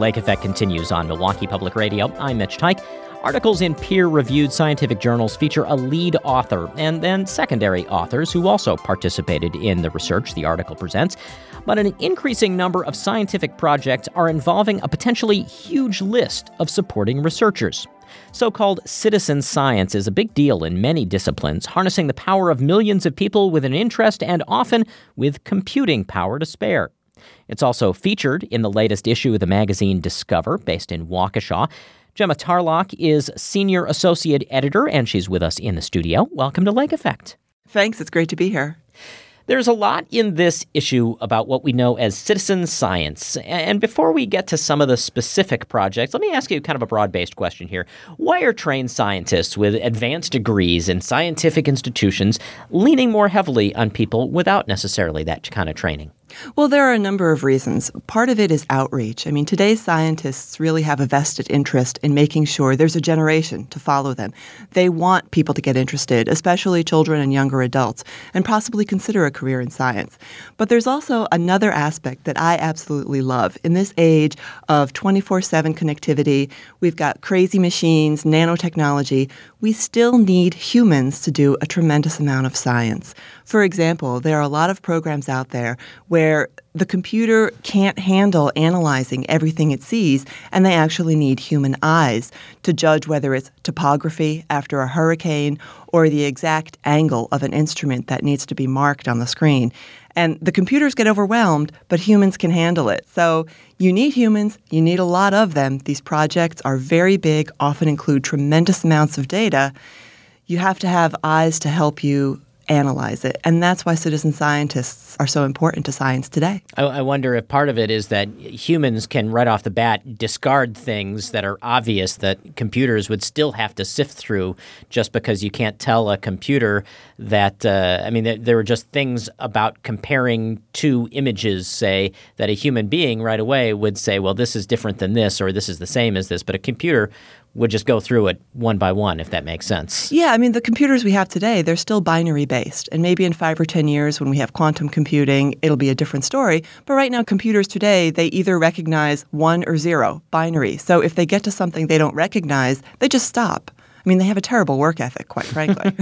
Lake Effect continues on Milwaukee Public Radio. I'm Mitch Teich. Articles in peer-reviewed scientific journals feature a lead author and then secondary authors who also participated in the research the article presents. But an increasing number of scientific projects are involving a potentially huge list of supporting researchers. So-called citizen science is a big deal in many disciplines, harnessing the power of millions of people with an interest and often with computing power to spare. It's also featured in the latest issue of the magazine Discover, based in Waukesha. Gemma Tarlach is Senior Associate Editor, and she's with us in the studio. Welcome to Lake Effect. Thanks. It's great to be here. There's a lot in this issue about what we know as citizen science. And before we get to some of the specific projects, let me ask you kind of a broad-based question here. Why are trained scientists with advanced degrees in scientific institutions leaning more heavily on people without necessarily that kind of training? Well, there are a number of reasons. Part of it is outreach. I mean, today's scientists really have a vested interest in making sure there's a generation to follow them. They want people to get interested, especially children and younger adults, and possibly consider a career in science. But there's also another aspect that I absolutely love. In this age of 24/7 connectivity, we've got crazy machines, nanotechnology. We still need humans to do a tremendous amount of science. For example, there are a lot of programs out there where the computer can't handle analyzing everything it sees, and they actually need human eyes to judge whether it's topography after a hurricane or the exact angle of an instrument that needs to be marked on the screen. And the computers get overwhelmed, but humans can handle it. So you need humans. You need a lot of them. These projects are very big, often include tremendous amounts of data. You have to have eyes to help you analyze it. And that's why citizen scientists are so important to science today. I wonder if part of it is that humans can right off the bat discard things that are obvious that computers would still have to sift through just because you can't tell a computer that, there are just things about comparing two images, say, that a human being right away would say, well, this is different than this, or this is the same as this, but a computer would just go through it one by one, if that makes sense. Yeah, I mean, the computers we have today, they're still binary-based. And maybe in 5 or 10 years when we have quantum computing, it'll be a different story. But right now, computers today, they either recognize 1 or 0, binary. So if they get to something they don't recognize, they just stop. I mean, they have a terrible work ethic, quite frankly.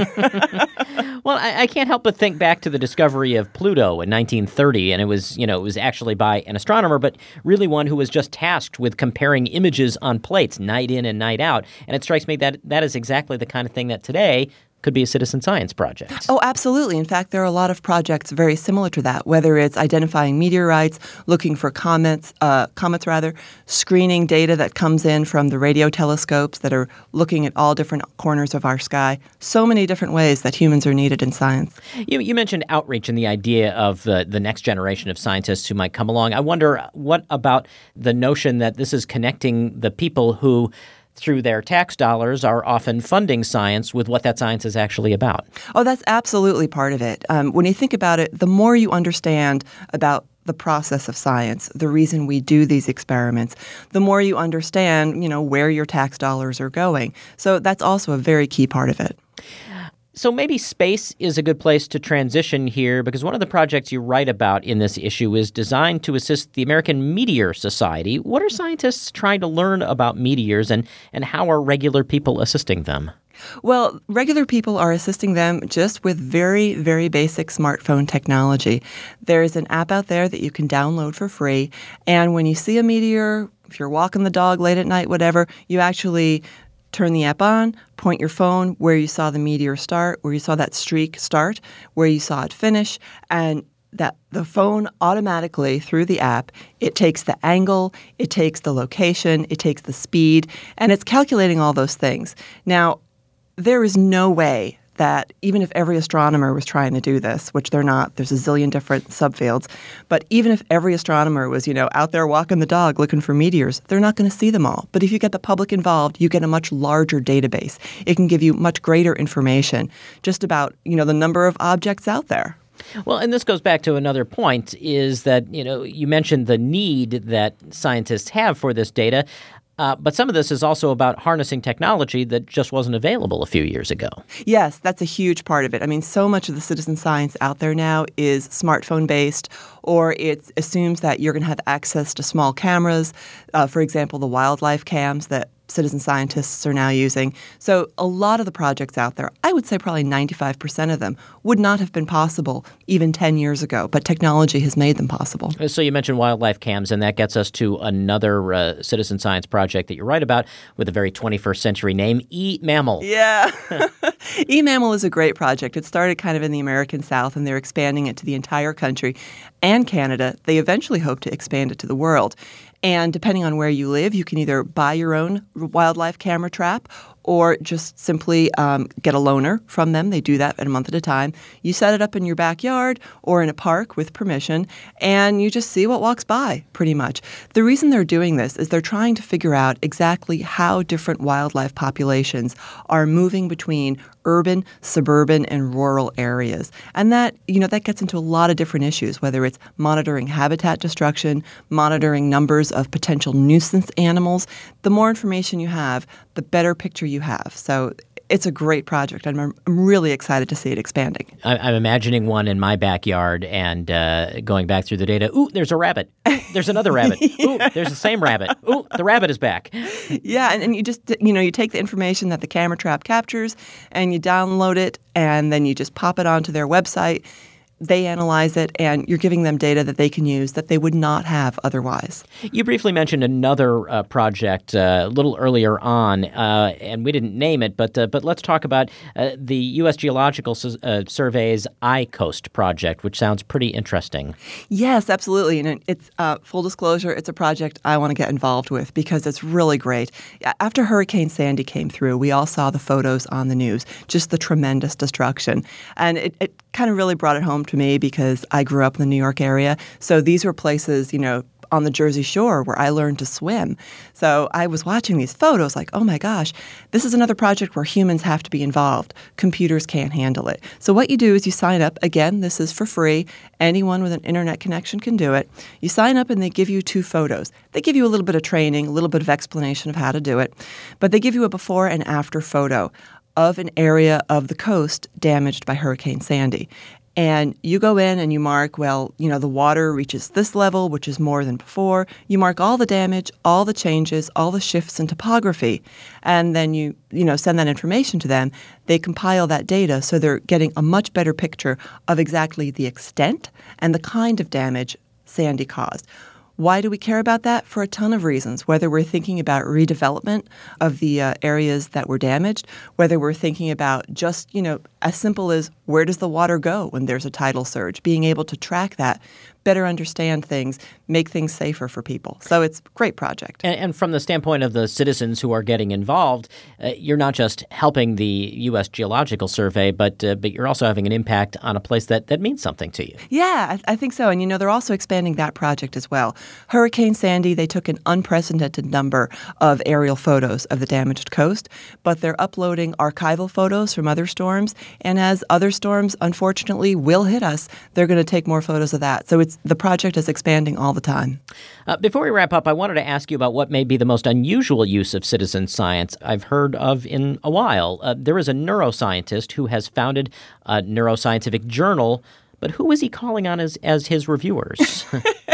Well, I can't help but think back to the discovery of Pluto in 1930, and it was actually by an astronomer, but really one who was just tasked with comparing images on plates night in and night out. And it strikes me that that is exactly the kind of thing that today could be a citizen science project. Oh, absolutely. In fact, there are a lot of projects very similar to that, whether it's identifying meteorites, looking for comets, screening data that comes in from the radio telescopes that are looking at all different corners of our sky. So many different ways that humans are needed in science. You mentioned outreach and the idea of the next generation of scientists who might come along. I wonder, what about the notion that this is connecting the people who, through their tax dollars, are often funding science with what that science is actually about? Oh, that's absolutely part of it. When you think about it, the more you understand about the process of science, the reason we do these experiments, the more you understand, where your tax dollars are going. So that's also a very key part of it. So maybe space is a good place to transition here, because one of the projects you write about in this issue is designed to assist the American Meteor Society. What are scientists trying to learn about meteors, and how are regular people assisting them? Well, regular people are assisting them just with very, very basic smartphone technology. There's an app out there that you can download for free, and when you see a meteor, if you're walking the dog late at night, whatever, you actually turn the app on, point your phone where you saw the meteor start, where you saw that streak start, where you saw it finish, and that the phone automatically, through the app, it takes the angle, it takes the location, it takes the speed, and it's calculating all those things. Now, there is no way that even if every astronomer was trying to do this, which they're not, there's a zillion different subfields, but even if every astronomer was, out there walking the dog looking for meteors, they're not going to see them all. But if you get the public involved, you get a much larger database. It can give you much greater information just about, the number of objects out there. Well, and this goes back to another point, is that, you mentioned the need that scientists have for this data. But some of this is also about harnessing technology that just wasn't available a few years ago. Yes, that's a huge part of it. I mean, so much of the citizen science out there now is smartphone-based, or it assumes that you're going to have access to small cameras, for example, the wildlife cams that citizen scientists are now using. So a lot of the projects out there, I would say probably 95% of them, would not have been possible even 10 years ago, but technology has made them possible. So you mentioned wildlife cams, and that gets us to another citizen science project that you write about with a very 21st century name, eMammal. Yeah. eMammal is a great project. It started kind of in the American South, and they're expanding it to the entire country and Canada. They eventually hope to expand it to the world. And depending on where you live, you can either buy your own wildlife camera trap or just simply get a loaner from them. They do that a month at a time. You set it up in your backyard or in a park with permission, and you just see what walks by, pretty much. The reason they're doing this is they're trying to figure out exactly how different wildlife populations are moving between urban, suburban, and rural areas. And that gets into a lot of different issues, whether it's monitoring habitat destruction, monitoring numbers of potential nuisance animals. The more information you have, the better picture you have. So it's a great project, and I'm really excited to see it expanding. I'm imagining one in my backyard and going back through the data. Ooh, there's a rabbit. There's another rabbit. Ooh, there's the same rabbit. Ooh, the rabbit is back. Yeah, and you just, you take the information that the camera trap captures and you download it, and then you just pop it onto their website. They analyze it, and you're giving them data that they can use that they would not have otherwise. You briefly mentioned another project a little earlier on, and we didn't name it, but let's talk about the U.S. Geological Survey's iCoast project, which sounds pretty interesting. Yes, absolutely. And it's full disclosure, it's a project I want to get involved with because it's really great. After Hurricane Sandy came through, we all saw the photos on the news, just the tremendous destruction. And it kind of really brought it home to me because I grew up in the New York area. So these were places, on the Jersey Shore where I learned to swim. So I was watching these photos like, oh my gosh, this is another project where humans have to be involved. Computers can't handle it. So what you do is you sign up. Again, this is for free. Anyone with an internet connection can do it. You sign up and they give you 2 photos. They give you a little bit of training, a little bit of explanation of how to do it. But they give you a before and after photo of an area of the coast damaged by Hurricane Sandy. And you go in and you mark, the water reaches this level, which is more than before. You mark all the damage, all the changes, all the shifts in topography. And then you send that information to them. They compile that data so they're getting a much better picture of exactly the extent and the kind of damage Sandy caused. Why do we care about that? For a ton of reasons, whether we're thinking about redevelopment of the areas that were damaged, whether we're thinking about just, as simple as where does the water go when there's a tidal surge, being able to track that, better understand things, make things safer for people. So it's a great project. And from the standpoint of the citizens who are getting involved, you're not just helping the U.S. Geological Survey, but you're also having an impact on a place that means something to you. Yeah, I think so. And, they're also expanding that project as well. Hurricane Sandy, they took an unprecedented number of aerial photos of the damaged coast, but they're uploading archival photos from other storms. And as other storms, unfortunately, will hit us, they're going to take more photos of that. So the project is expanding all the time. Before we wrap up, I wanted to ask you about what may be the most unusual use of citizen science I've heard of in a while. There is a neuroscientist who has founded a neuroscientific journal, but who is he calling on as his reviewers?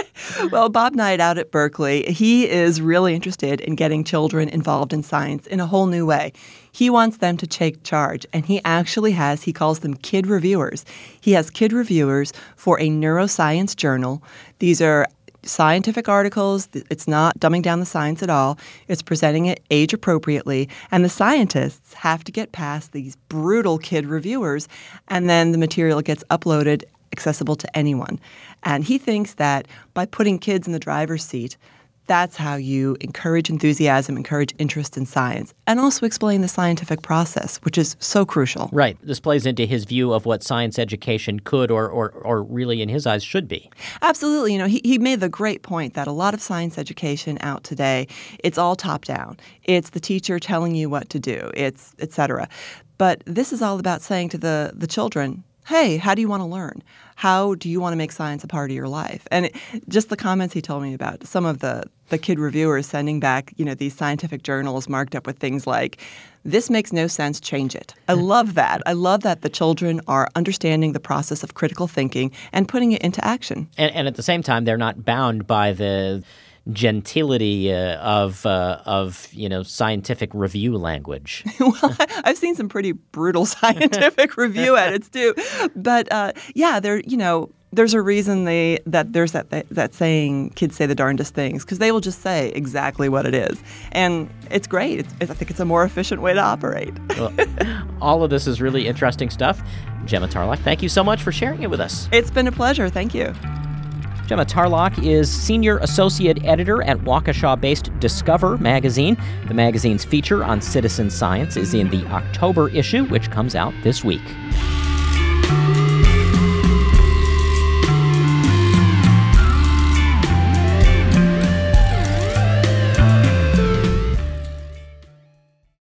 Well, Bob Knight out at Berkeley, he is really interested in getting children involved in science in a whole new way. He wants them to take charge, and he actually he calls them kid reviewers. He has kid reviewers for a neuroscience journal. These are scientific articles. It's not dumbing down the science at all. It's presenting it age appropriately. And the scientists have to get past these brutal kid reviewers, and then the material gets uploaded accessible to anyone. And he thinks that by putting kids in the driver's seat, that's how you encourage enthusiasm, encourage interest in science, and also explain the scientific process, which is so crucial. Right. This plays into his view of what science education could or really, in his eyes, should be. Absolutely. He made the great point that a lot of science education out today, it's all top-down. It's the teacher telling you what to do. It's et cetera. But this is all about saying to the children, hey, how do you want to learn? How do you want to make science a part of your life? And just the comments he told me about some of the kid reviewers sending back, these scientific journals marked up with things like, this makes no sense, change it. I love that. I love that the children are understanding the process of critical thinking and putting it into action. And at the same time, they're not bound by the gentility of scientific review language. Well, I've seen some pretty brutal scientific review edits too, but there's a reason that there's that saying, kids say the darndest things, because they will just say exactly what it is, and it's great. I think it's a more efficient way to operate. Well, all of this is really interesting stuff. Gemma Tarlach, thank you so much for sharing it with us. It's been a pleasure. Thank you. Gemma Tarlach is Senior Associate Editor at Waukesha-based Discover magazine. The magazine's feature on citizen science is in the October issue, which comes out this week.